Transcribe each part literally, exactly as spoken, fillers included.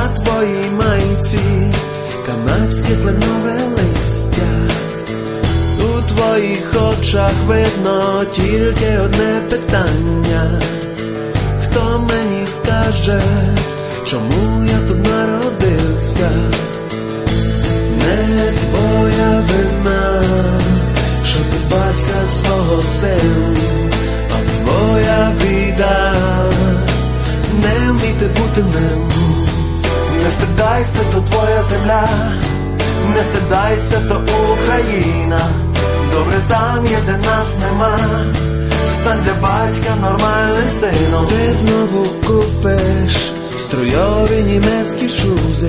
на твоїй майці канадське кленове листя. У твоїх очах видно тільки одне питання: хто мені скаже, чому я тут народився? Не твоя вина, що ти батька свого син, а твоя біда не вміти бути ним. Не стидайся, то твоя земля, не стидайся, то Україна. Добре там є, де нас нема, стань для батька нормальним сином. Ти знову купиш струйові німецькі шузи,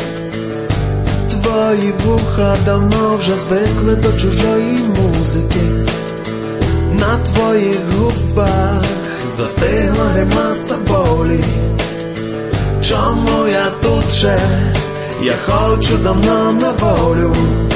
твої вуха давно вже звикли до чужої музики. На твоїх губах застигла гримаса болі. Чому я тут ще? Я хочу давно на волю.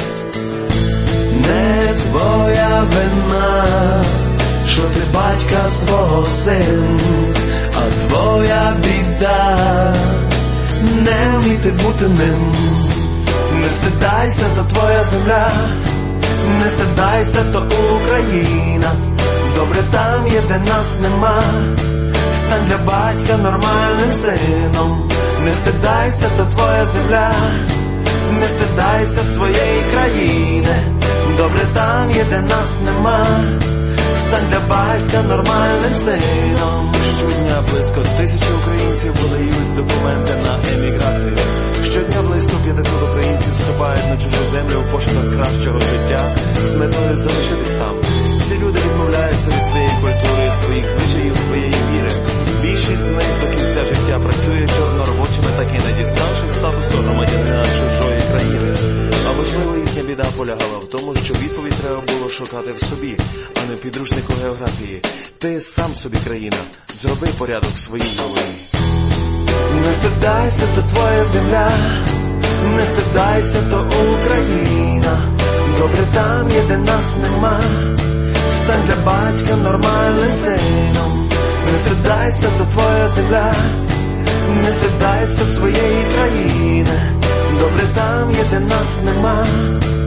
Не твоя вина, що ти батька свого син, а твоя біда не вміти бути ним. Не стидайся, то твоя земля, не стидайся, то Україна. Добре там є, де нас нема, стань для батька нормальним сином. Не стидайся, то твоя земля, не стидайся своєї країни. Добре там є, де нас нема, стань для батька нормальним сином. Щодня близько тисячі українців подають документи на еміграцію. Щодня близько п'ятсот українців вступають на чужу землю в пошуках кращого життя з метою залишитись там. Ці люди відмовляються від своєї культури, своїх звичаїв, своєї віри. Більшість з них до кінця життя працює чорноробочими, так і не діставши статусу громадянина чужої країни. А важливо, їхня біда полягала в тому, що відповідь треба було шукати в собі, а не в підручнику географії. Ти сам собі країна, зроби порядок в своїй голові. Не стидайся, то твоя земля, не стидайся, то Україна. Добре там є, де нас нема, стань для батька нормальним сином. Не стидайся, то твоя земля, не стидайся своєї країни. Добре там є, де нас нема,